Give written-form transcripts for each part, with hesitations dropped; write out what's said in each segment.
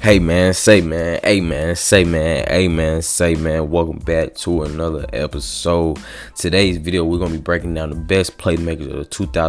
Hey man, say man, hey man, say man, hey man, say man. Welcome back to another episode. Today's video, we're gonna be breaking down the best playmakers of the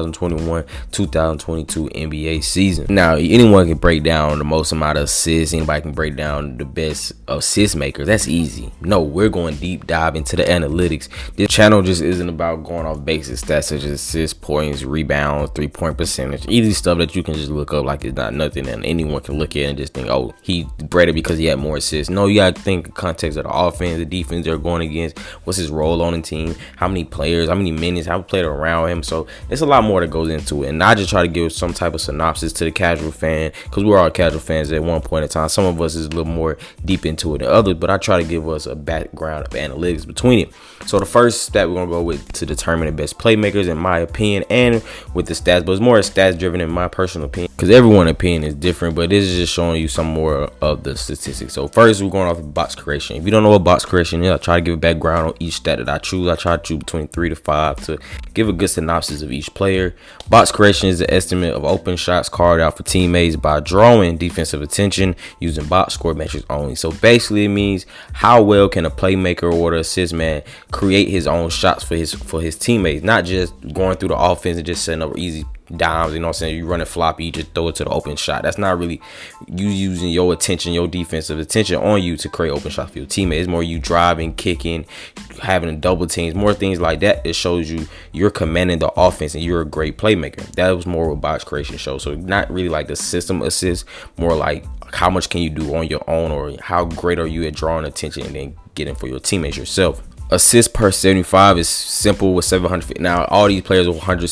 2021-2022 NBA season. Now, anyone can break down the most amount of assists. Anybody can break down the best assist makers. That's easy. No, we're going deep dive into the analytics. This channel just isn't about going off basic stats such as assists, points, rebounds, 3-point percentage, easy stuff that you can just look up like it's not nothing, and anyone can look at it and just think, oh, he better because he had more assists. No, you gotta think the context of the offense, the defense they're going against, what's his role on the team, how many players, how many minutes, how played around him. So it's a lot more that goes into it, and I just try to give some type of synopsis to the casual fan, because we're all casual fans at one point in time. Some of us is a little more deep into it than others, but I try to give us a background of analytics between it. So the first stat we're gonna go with to determine the best playmakers, in my opinion, and with the stats, but it's more stats driven in my personal opinion, because everyone's opinion is different, but this is just showing you some more of the statistics. So first, we're going off of box creation. If you don't know what box creation is, I try to give a background on each stat that I choose. I try to choose between 3 to 5 to give a good synopsis of each player. Box creation is the estimate of open shots carved out for teammates by drawing defensive attention using box score metrics only. So basically, it means how well can a playmaker or the assist man create his own shots for his teammates, not just going through the offense and just setting up easy dimes, you know what I'm saying? You run it floppy, you just throw it to the open shot. That's not really you using your attention, your defensive attention on you to create open shots for your teammate. It's more you driving, kicking, having double teams, more things like that. It shows you you're commanding the offense and you're a great playmaker. That was more what box creation shows. So not really like the system assist, more like how much can you do on your own, or how great are you at drawing attention and then getting for your teammates yourself. Assist per 75 is simple with 750. Now all these players are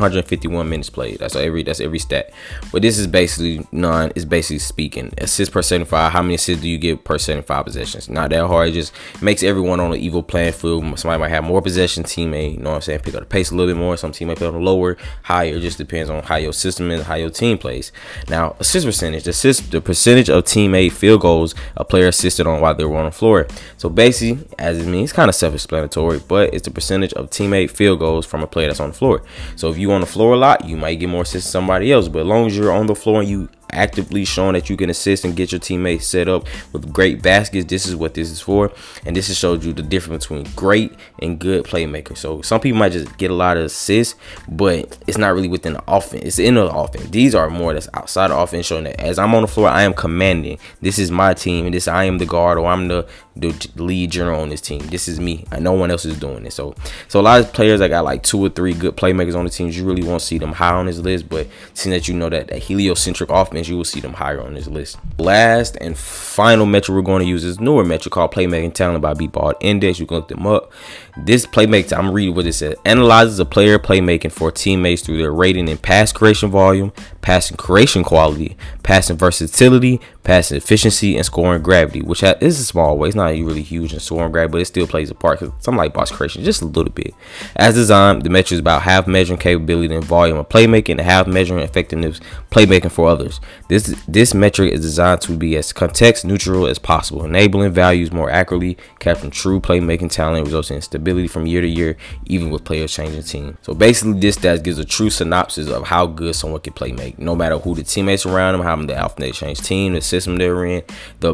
751 minutes played. That's every stat. But this is basically none. It's basically speaking assist per 75. How many assists do you get per 75 possessions? Not that hard. It just makes everyone on an equal playing field. Somebody might have more possession teammate. You know what I'm saying? Pick up the pace a little bit more. Some teammate play on the lower, higher. It just depends on how your system is, how your team plays. Now assist percentage. The percentage of teammate field goals a player assisted on while they were on the floor. So basically, as it means, it's kind of self-explanatory, but it's the percentage of teammate field goals from a player that's on the floor. So if you on the floor a lot, you might get more assists than somebody else, but as long as you're on the floor and you actively showing that you can assist and get your teammates set up with great baskets, this is what this is for. And this has showed you the difference between great and good playmakers. So some people might just get a lot of assists, but it's not really within the offense, it's in the offense. These are more that's outside the offense, showing that as I'm on the floor, I am commanding. This is my team, and I am the guard, or I'm the lead general on this team. This is me, and no one else is doing it. So a lot of players that got like 2 or 3 good playmakers on the teams, you really won't see them high on this list, but seeing that you know that heliocentric offense, you will see them higher on this list. Last and final metric we're going to use is newer metric called Playmaking Talent by Beatball Index. You can look them up. This playmaking, I'm reading what it says, analyzes a player playmaking for teammates through their rating in pass creation volume, passing creation quality, passing versatility, passing efficiency, and scoring gravity, which is a small way. It's not really huge in scoring gravity, but it still plays a part, because something like box creation, just a little bit. As designed, the metric is about half measuring capability and volume of playmaking and half measuring effectiveness playmaking for others. This metric is designed to be as context neutral as possible, enabling values more accurately, capturing true playmaking talent, resulting in stability from year to year, even with players changing teams. So basically, this stat gives a true synopsis of how good someone can play make, no matter who the teammates around them, how they often they change team, the system they're in,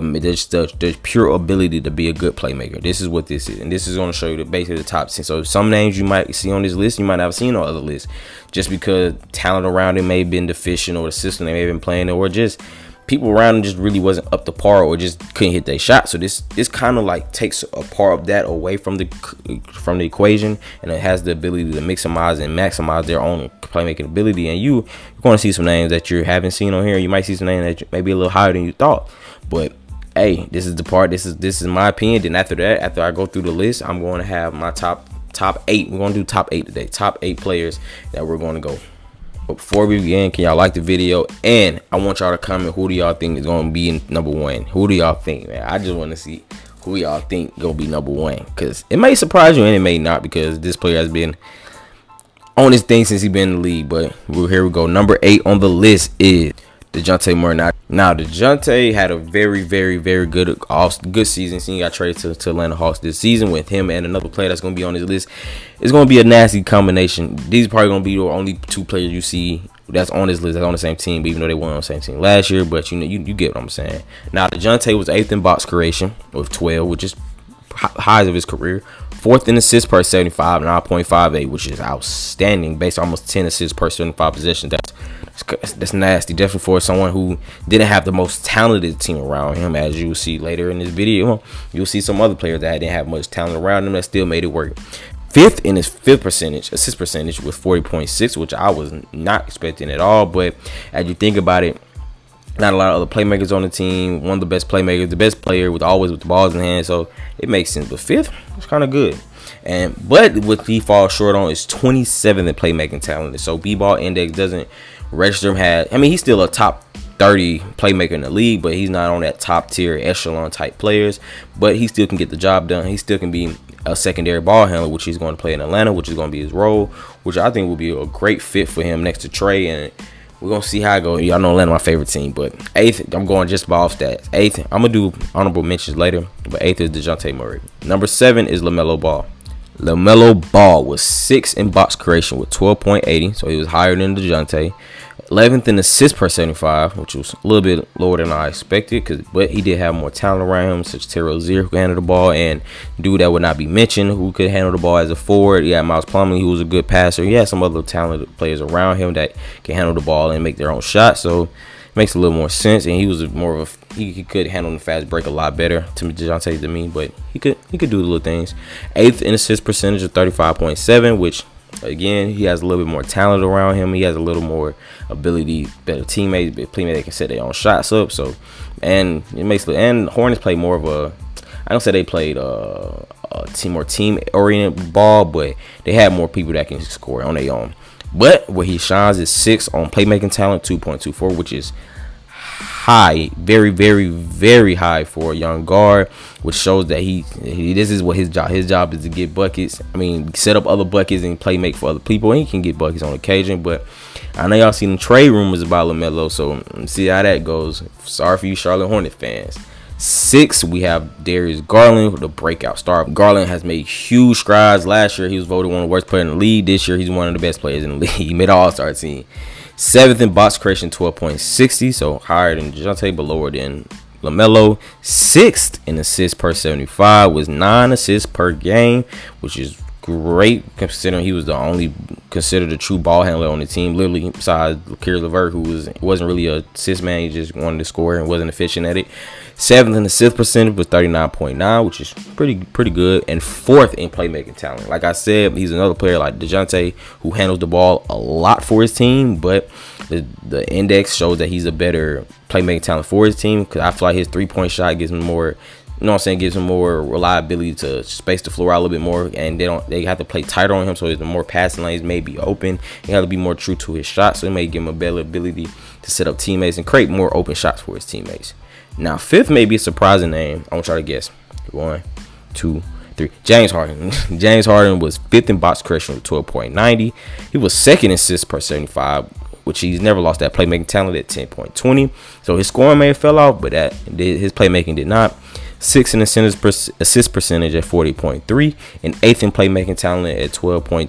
the pure ability to be a good playmaker. This is what this is, and this is going to show you basically the top 10. So some names you might see on this list, you might not have seen on other lists, just because talent around them may have been deficient, or the system they may have been playing, or just people around them just really wasn't up to par, or just couldn't hit their shot. So this kind of like takes a part of that away from the equation, and it has the ability to maximize their own playmaking ability. And you're going to see some names that you haven't seen on here. You might see some names that may be a little higher than you thought, but hey, this is the part. This is my opinion. Then after that, after I go through the list, I'm going to have my top 8. We're going to do top 8 today. Top 8 players that we're going to go. But before we begin, can y'all like the video? And I want y'all to comment, who do y'all think is going to be in number 1? Who do y'all think, man? I just want to see who y'all think going to be number 1, because it may surprise you and it may not, because this player has been on his thing since he's been in the league. But here we go. Number 8 on the list is DeJounte Murray. Now DeJounte had a very good season. He got traded to Atlanta Hawks this season. With him and another player that's going to be on his list, it's going to be a nasty combination. These are probably going to be the only 2 players you see that's on this list, that's on the same team, even though they weren't on the same team last year. But you get what I'm saying. Now, DeJounte was 8th in box creation with 12, which is highs of his career. 4th in assists per 75, 9.58, which is outstanding, based on almost 10 assists per 75 possessions. That's nasty, definitely for someone who didn't have the most talented team around him. As you will see later in this video, you'll see some other players that didn't have much talent around them that still made it work. 5th in his assist percentage with 40.6, which I was not expecting at all. But as you think about it, not a lot of other playmakers on the team. One of the best playmakers, the best player always with the balls in hand, so it makes sense. But 5th, it's kind of good. But what he falls short on is 27th in playmaking talent. So B-ball index doesn't register him. I mean, he's still a top 30 playmaker in the league, but he's not on that top tier echelon type players. But he still can get the job done. He still can be a secondary ball handler, which he's going to play in Atlanta, which is going to be his role, which I think will be a great fit for him next to Trey. And we're going to see how it goes. Y'all know Atlanta my favorite team, but 8th, I'm going just by off stats. 8th, I'm going to do honorable mentions later, but 8th is DeJounte Murray. Number 7 is LaMelo Ball. LaMelo Ball was 6th in box creation with 12.80, so he was higher than DeJounte. 11th in assists per 75, which was a little bit lower than I expected, but he did have more talent around him, such as Terry Rozier, who could handle the ball, and dude that would not be mentioned, who could handle the ball as a forward. You had Miles Plumlee, who was a good passer. He had some other talented players around him that can handle the ball and make their own shot, so it makes a little more sense. And he was more of a he could handle the fast break a lot better to DeJounte to me, but he could do the little things. 8th in assist percentage of 35.7, which again, he has a little bit more talent around him. He has a little more ability, better teammates, that can set their own shots up. So, and it makes and Hornets play more of a, I don't say they played a more team oriented ball, but they have more people that can score on their own. But where he shines is 6th on playmaking talent, 2.24, which is high, very, very, very high for a young guard, which shows that this is what his job is, to get buckets. I mean, set up other buckets and play make for other people, and he can get buckets on occasion. But I know y'all seen the trade rumors about LaMelo, so see how that goes. Sorry for you Charlotte Hornet fans. 6th, we have Darius Garland, the breakout star. Garland has made huge strides. Last year, he was voted one of the worst players in the league. This year, he's one of the best players in the league. He made an all-star team. 7th in box creation, 12.60, so higher than DeJounte, but lower than LaMelo. 6th in assists per 75 was 9 assists per game, which is great considering he was the only considered a true ball handler on the team, literally besides Caris LeVert, who wasn't really a assist man. He just wanted to score and wasn't efficient at it. 7th in assist percentage was 39.9, which is pretty good. And 4th in playmaking talent. Like I said, he's another player like DeJounte who handles the ball a lot for his team, but the index shows that he's a better playmaking talent for his team, because I feel like his three-point shot gives him more, you know what I'm saying, gives him more reliability to space the floor out a little bit more, and they have to play tighter on him, so the more passing lanes may be open. He has to be more true to his shot, so it may give him a better ability to set up teammates and create more open shots for his teammates. Now, 5th may be a surprising name. I want y'all to guess. 1, 2, 3. James Harden. James Harden was 5th in box creation with 12.90. He was 2nd in assists per 75, which he's never lost that playmaking talent at 10.20. So his scoring may have fell off, but his playmaking did not. 6th in assist percentage at 40.3, and 8th in playmaking talent at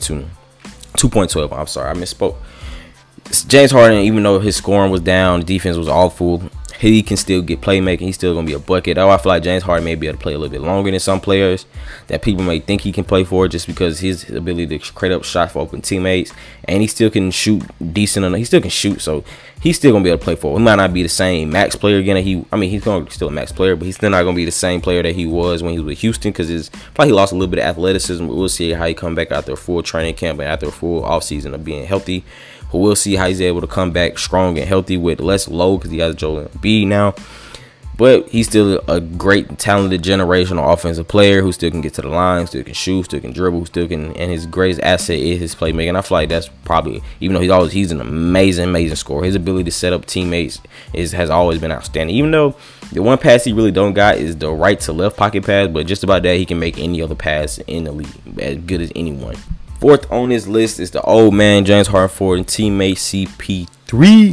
2.12. I'm sorry, I misspoke. James Harden, even though his scoring was down, the defense was awful, he can still get playmaking. He's still gonna be a bucket. Oh, I feel like James Harden may be able to play a little bit longer than some players that people may think he can play for, just because his ability to create up shots for open teammates, and he still can shoot decent enough. He still can shoot, so he's still gonna be able to play for. He might not be the same max player again. He's gonna still a max player, but he's still not gonna be the same player that he was when he was with Houston, because probably he lost a little bit of athleticism. We'll see how he come back after a full training camp and after a full offseason of being healthy. But we'll see how he's able to come back strong and healthy with less load, because he has Joel Embiid now. But he's still a great, talented, generational offensive player who still can get to the line, still can shoot, still can dribble, and his greatest asset is his playmaking. I feel like that's probably, even though he's an amazing scorer, his ability to set up teammates has always been outstanding. Even though the one pass he really don't got is the right to left pocket pass, but just about that, he can make any other pass in the league as good as anyone. 4th on this list is the old man, James Harden, and teammate CP3.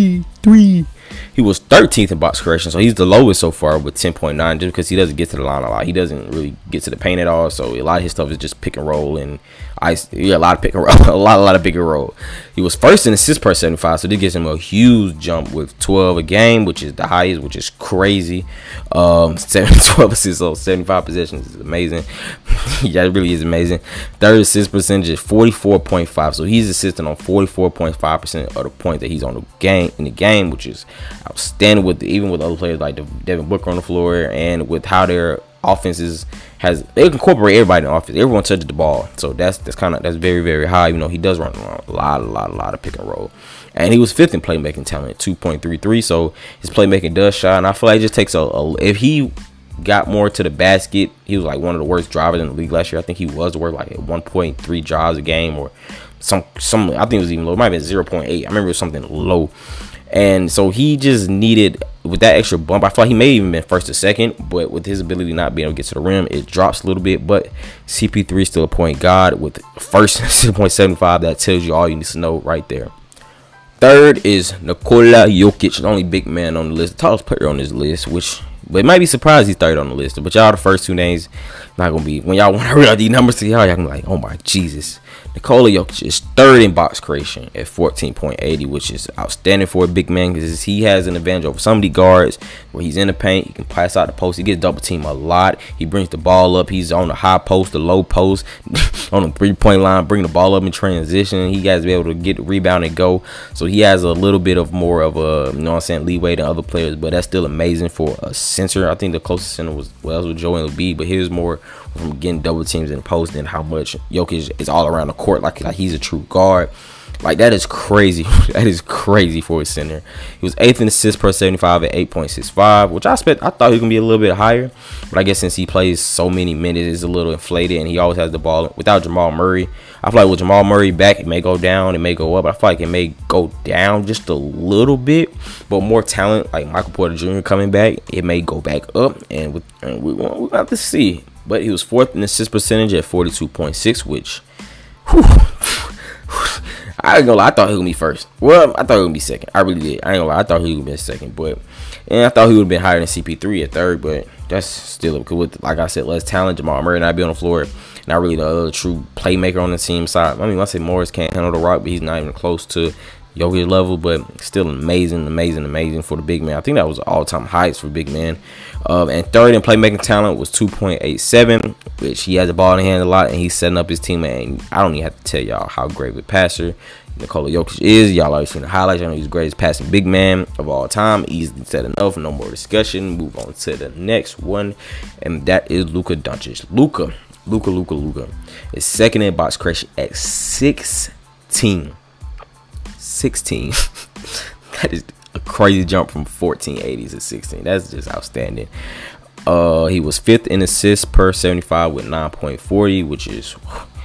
He was 13th in box creation, so he's the lowest so far with 10.9, just because he doesn't get to the line a lot. He doesn't really get to the paint at all, so a lot of his stuff is just pick and roll and Yeah, a lot of pick and roll, a lot of pick and roll. He was first in assists per 75, so this gives him a huge jump with 12 a game, which is the highest, which is crazy. 12 assists on 75 possessions is amazing. Yeah, it really is amazing. Third assist percentage is 44.5, so he's assisting on 44.5% of the points that he's on the game, which is outstanding. Even with other players like Devin Booker on the floor, and with how their offenses they incorporate everybody in the offense. Everyone touches the ball, so that's very high. You know, he does run a lot of pick and roll, and he was 5th in playmaking talent, 2.33. So his playmaking does shine. And I feel like it just takes if he got more to the basket, he was like one of the worst drivers in the league last year. I think he was the worst, like at 1.3 drives a game, or some. I think it was even low. It might have been 0.8. I remember it was something low. And so he just needed, with that extra bump, I feel like he may have even been first or second, but with his ability not being able to get to the rim, it drops a little bit. But CP3 is still a point guard with first 6.75. That tells you all you need to know right there. Third is Nikola Jokic, the only big man on the list, the tallest player on this list, but it might be surprised he's third on the list. But y'all, the first two names, not going to be, when y'all want to read out these numbers to y'all can be like, oh my Jesus. Nikola Jokic is third in box creation at 14.80, which is outstanding for a big man because he has an advantage over some of the guards where he's in the paint. He can pass out the post. He gets double teamed a lot. He brings the ball up. He's on the high post, the low post, on the 3-point line, bring the ball up in transition. He has to be able to get the rebound and go. So he has a little bit of more of a, leeway than other players, but that's still amazing for a center. I think the closest center was Joel Embiid, but here's more from getting double teams in the post and how much Jokic is all around the court like he's a true guard. Like, that is crazy. That is crazy for a center. He was 8th in assists per 75 at 8.65, which I thought he was gonna be a little bit higher, but I guess since he plays so many minutes, it's a little inflated, and he always has the ball. Without Jamal Murray, I feel like with Jamal Murray back, it may go down, it may go up. I feel like it may go down just a little bit, but more talent like Michael Porter Jr. coming back, it may go back up, and we'll have to see. But he was 4th in assist percentage at 42.6, which, whew, I ain't gonna lie, I thought he was gonna be first. Well, I thought he was gonna be second. I really did. I ain't gonna lie, I thought he was gonna be second, and I thought he would have been higher than CP3 at third, but that's still because with, like I said, less talent, Jamal Murray not be on the floor, not really the other true playmaker on the team side. I mean, I say Morris can't handle the rock, but he's not even close to Jokic level, but still amazing for the big man. I think that was all-time highest for big man. And third in playmaking talent was 2.87, which he has the ball in hand a lot, and he's setting up his team. And I don't even have to tell y'all how great of a passer Nikola Jokic is. Y'all already seen the highlights. I know he's the greatest passing big man of all time. Easily said enough. No more discussion. Move on to the next one, and that is Luka Doncic. Luka is second in box creation at 16. That is a crazy jump from 1480s to 16. That's just outstanding. He was 5th in assists per 75 with 9.40, which is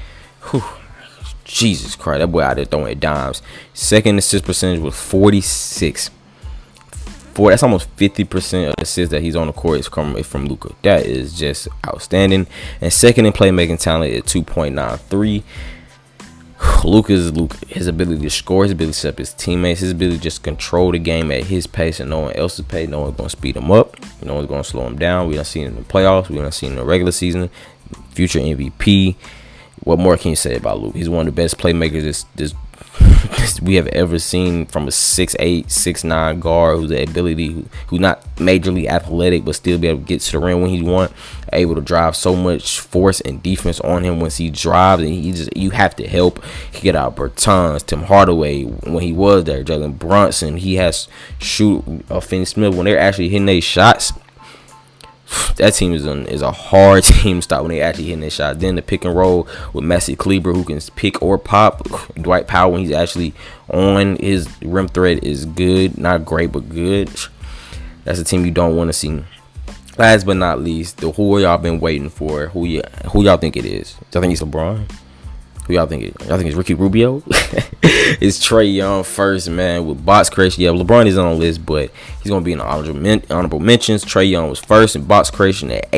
Jesus Christ, that boy out there throwing dimes. Second assist percentage was 46. That's almost 50% of the assists that he's on the court is coming from Luka. That is just outstanding. And second in playmaking talent at 2.93. Luka, his ability to score, his ability to set up his teammates, his ability to just control the game at his pace and no one else's pace. No one's going to speed him up. No one's going to slow him down. We done seen it in the playoffs. We done seen it in the regular season. Future MVP. What more can you say about Luka? He's one of the best playmakers we have ever seen, from a 6'8", 6'9" guard who's who's not majorly athletic but still be able to get to the rim when he wants, able to drive so much force and defense on him once he drives, and you have to help. He get out Bertans, Tim Hardaway when he was there, Jalen Brunson. He has Finney Smith when they're actually hitting their shots. That team is a hard team to stop when they actually hitting their shot. Then the pick and roll with Maxi Kleber, who can pick or pop. Dwight Powell, when he's actually on his rim threat, is good. Not great, but good. That's a team you don't want to see. Last but not least, who y'all been waiting for? Who y'all think it is? Y'all think it's LeBron? Who y'all think it? Y'all think it's Ricky Rubio? It's Trae Young first, man, with box creation. Yeah, LeBron is on the list, but He's going to be in the honorable mentions. Trae Young was first in box creation at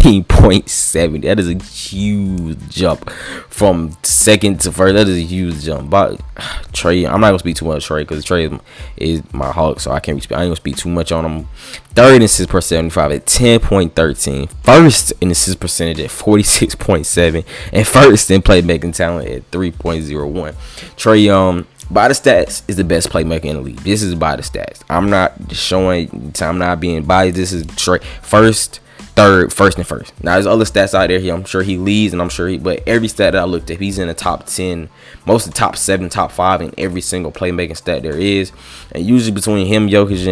18.7. That is a huge jump from second to first. That is a huge jump. But Trae, I'm not going to speak too much Trae because Trae is my Hawk, so I ain't going to speak too much on him. Third in assists per 75 at 10.13. First in assist percentage at 46.7. And first in playmaking talent at 3.01. Trae Young, by the stats, is the best playmaker in the league. This is by the stats. I'm not showing, I'm not being biased. This is Trae first, third, first, and first. Now, there's other stats out there. I'm sure he leads, and I'm sure but every stat that I looked at, he's in the top 10, most of the top 7, top 5 in every single playmaking stat there is. And usually between him, Jokic,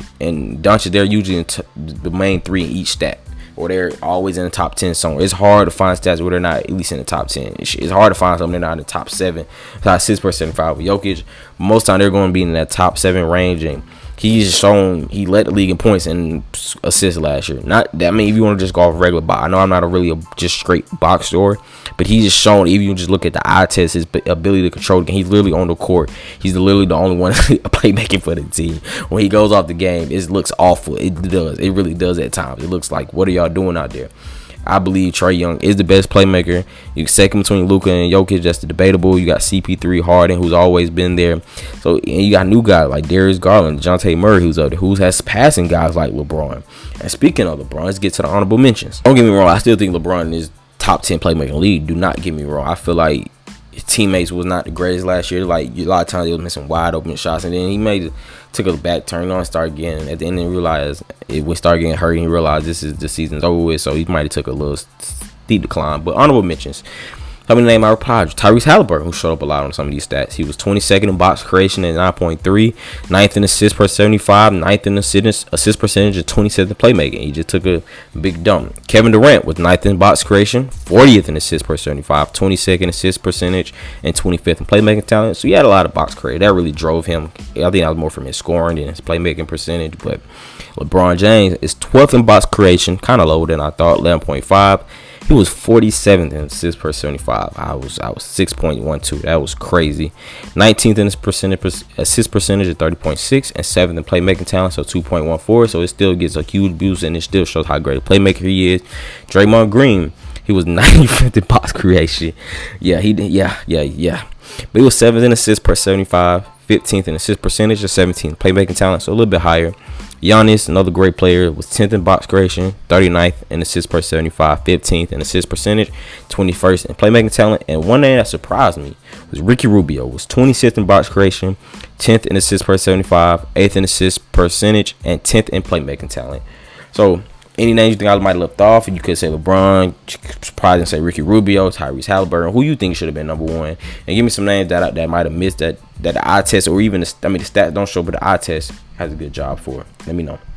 and Doncic, they're usually in the main 3 in each stat, or they're always in the top 10 somewhere. It's hard to find stats where they're not at least in the top 10. It's hard to find something they're not in the top 7, top 6 per 75 with Jokic. Most time they're going to be in that top 7 range, and he's shown he led the league in points and assists last year. Not that, I mean, if you want to just go off regular box, I know I'm not just straight box score, but he's just shown, if you just look at the eye test, his ability to control the game. He's literally on the court. He's literally the only one playmaking for the team. When he goes off the game, it looks awful. It does. It really does at times. It looks like, what are y'all doing out there? I believe Trae Young is the best playmaker. You second between Luka and Jokic, that's debatable. You got CP3, Harden, who's always been there. So, and you got new guys like Darius Garland, DeJounte Murray, who's up there, who has passing guys like LeBron. And speaking of LeBron, let's get to the honorable mentions. Don't get me wrong, I still think LeBron is top 10 playmaking league. Do not get me wrong. I feel like his teammates was not the greatest last year. Like, a lot of times he was missing wide open shots, and then he took a back turn on, started getting, at the end, and realized it would start getting hurt, and he realized the season's over with, so he might have took a little steep decline. But honorable mentions. Let me name our pod. Tyrese Halliburton, who showed up a lot on some of these stats. He was 22nd in box creation at 9.3, 9th in assists per 75, 9th in assist percentage, and 27th in playmaking. He just took a big dump. Kevin Durant was 9th in box creation, 40th in assists per 75, 22nd assist percentage, and 25th in playmaking talent. So he had a lot of box creation. That really drove him. I think that was more from his scoring than his playmaking percentage. But LeBron James is 12th in box creation, kind of lower than I thought, 11.5. He was 47th in assists per 75. I was 6.12. That was crazy. 19th in his assist percentage at 30.6, and 7th in playmaking talent, so 2.14. So it still gets a huge boost, and it still shows how great a playmaker he is. Draymond Green, he was 95th in box creation. Yeah, he did. Yeah. But he was 7th in assists per 75, 15th in assist percentage, and 17th in playmaking talent, so a little bit higher. Giannis, another great player, was 10th in box creation, 39th in assists per 75, 15th in assist percentage, 21st in playmaking talent. And one thing that surprised me was Ricky Rubio was 26th in box creation, 10th in assists per 75, 8th in assist percentage, and 10th in playmaking talent. So any names you think I might have left off, you could say LeBron, probably say Ricky Rubio, Tyrese Halliburton. Who you think should have been number one? And give me some names that might have missed that the eye test, or even the stats don't show, but the eye test has a good job for it. Let me know.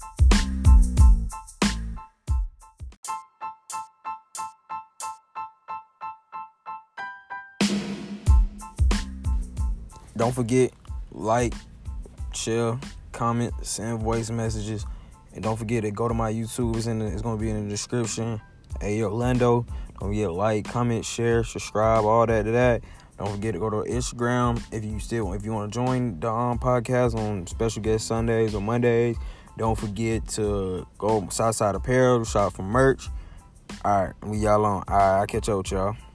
Don't forget, like, share, comment, send voice messages. And don't forget to go to my YouTube. It's going to be in the description. Hey, Orlando. Don't forget to like, comment, share, subscribe, all that. Don't forget to go to Instagram if you want to join the podcast on special guest Sundays or Mondays. Don't forget to go Southside Apparel to shop for merch. All right, we y'all on. All right, I'll catch up with y'all.